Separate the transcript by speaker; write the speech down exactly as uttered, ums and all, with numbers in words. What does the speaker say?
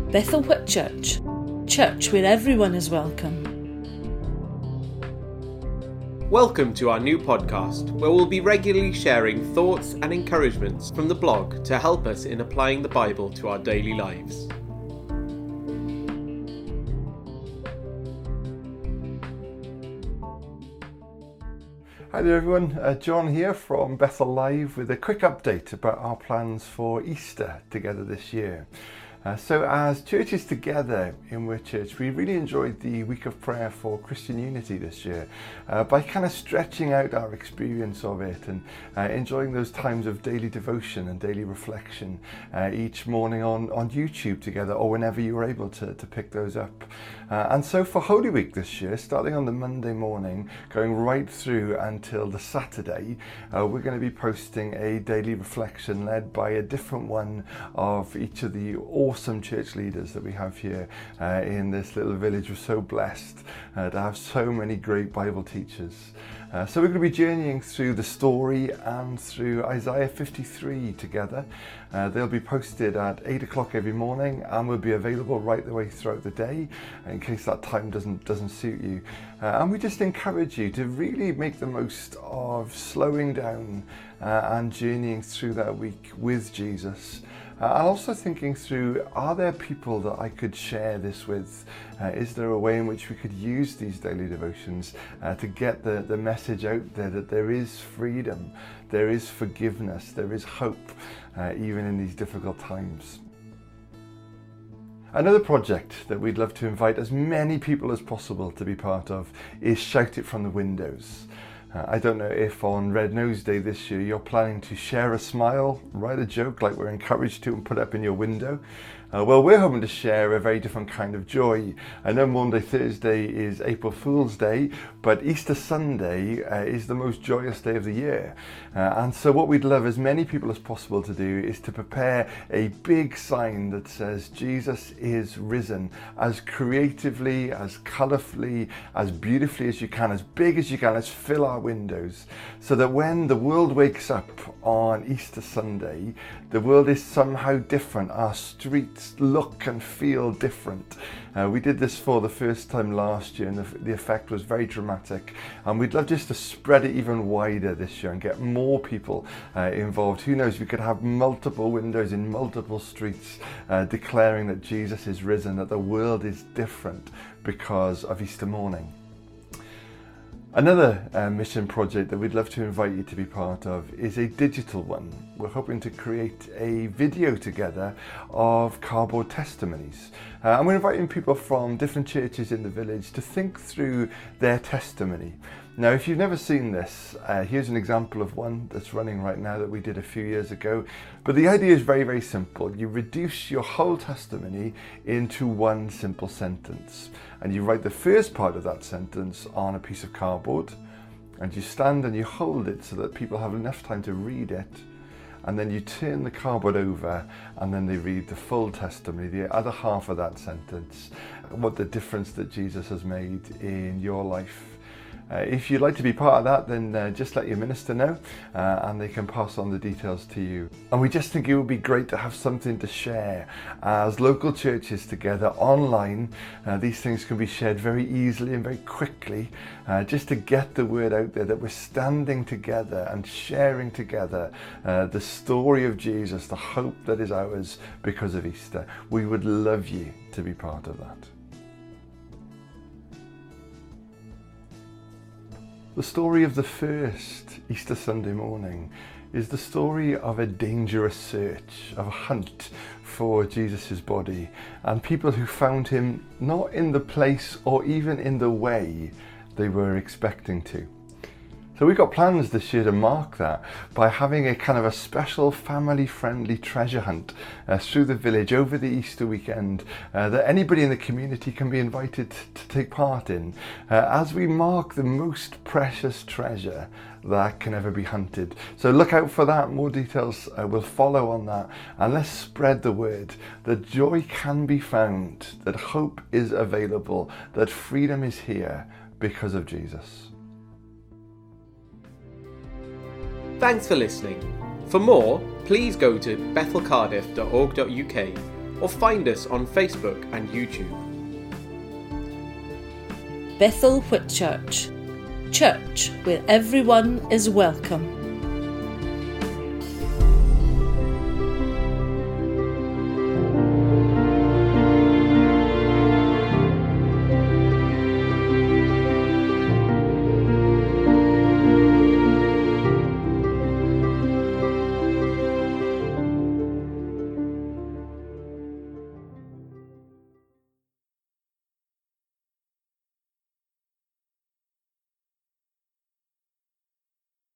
Speaker 1: Bethel Whip Church, church where everyone is welcome.
Speaker 2: Welcome to our new podcast, where we'll be regularly sharing thoughts and encouragements from the blog to help us in applying the Bible to our daily lives.
Speaker 3: Hi there everyone, uh, John here from Bethel Live with a quick update about our plans for Easter together this year. Uh, so as churches together in We're Church, we really enjoyed the week of prayer for Christian unity this year uh, by kind of stretching out our experience of it and uh, enjoying those times of daily devotion and daily reflection uh, each morning on, on YouTube together, or whenever you were able to, to pick those up. Uh, and so for Holy Week this year, starting on the Monday morning, going right through until the Saturday, uh, we're going to be posting a daily reflection led by a different one of each of the awesome church leaders that we have here uh, in this little village. We're so blessed uh, to have so many great Bible teachers. Uh, so we're going to be journeying through the story and through Isaiah fifty-three together. Uh, they'll be posted at eight o'clock every morning and will be available right the way throughout the day in case that time doesn't doesn't suit you. Uh, and we just encourage you to really make the most of slowing down uh, and journeying through that week with Jesus. Uh, and also thinking through, are there people that I could share this with? Uh, is there a way in which we could use these daily devotions uh, to get the, the message out there that there is freedom, there is forgiveness, there is hope, uh, even in these difficult times? Another project that we'd love to invite as many people as possible to be part of is Shout It From the Windows. Uh, I don't know if on Red Nose Day this year you're planning to share a smile, write a joke like we're encouraged to and put up in your window. Uh, well, we're hoping to share a very different kind of joy. I know Monday, Thursday is April Fool's Day, but Easter Sunday uh, is the most joyous day of the year. Uh, and so what we'd love as many people as possible to do is to prepare a big sign that says Jesus is risen, as creatively, as colourfully, as beautifully as you can, as big as you can. Let's fill our windows so that when the world wakes up on Easter Sunday, the world is somehow different. Our streets look and feel different. Uh, we did this for the first time last year and the, the effect was very dramatic, and we'd love just to spread it even wider this year and get more people uh, involved. Who knows, we could have multiple windows in multiple streets uh, declaring that Jesus is risen, that the world is different because of Easter morning. Another uh, mission project that we'd love to invite you to be part of is a digital one. We're hoping to create a video together of cardboard testimonies. Uh, and we're inviting people from different churches in the village to think through their testimony. Now, if you've never seen this, uh, here's an example of one that's running right now that we did a few years ago. But the idea is very, very simple. You reduce your whole testimony into one simple sentence. And you write the first part of that sentence on a piece of cardboard. And you stand and you hold it so that people have enough time to read it. And then you turn the cardboard over and then they read the full testimony, the other half of that sentence, what the difference that Jesus has made in your life. Uh, if you'd like to be part of that, then uh, just let your minister know uh, and they can pass on the details to you. And we just think it would be great to have something to share as local churches together online. Uh, these things can be shared very easily and very quickly, uh, just to get the word out there that we're standing together and sharing together uh, the story of Jesus, the hope that is ours because of Easter. We would love you to be part of that. The story of the first Easter Sunday morning is the story of a dangerous search, of a hunt for Jesus' body, and people who found him not in the place or even in the way they were expecting to. So we've got plans this year to mark that by having a kind of a special family-friendly treasure hunt uh, through the village over the Easter weekend uh, that anybody in the community can be invited to take part in uh, as we mark the most precious treasure that can ever be hunted. So look out for that. More details uh, will follow on that, and let's spread the word that joy can be found, that hope is available, that freedom is here because of Jesus.
Speaker 2: Thanks for listening. For more, please go to bethel cardiff dot org dot U K or find us on Facebook and YouTube.
Speaker 1: Bethel Whitchurch, church where everyone is welcome.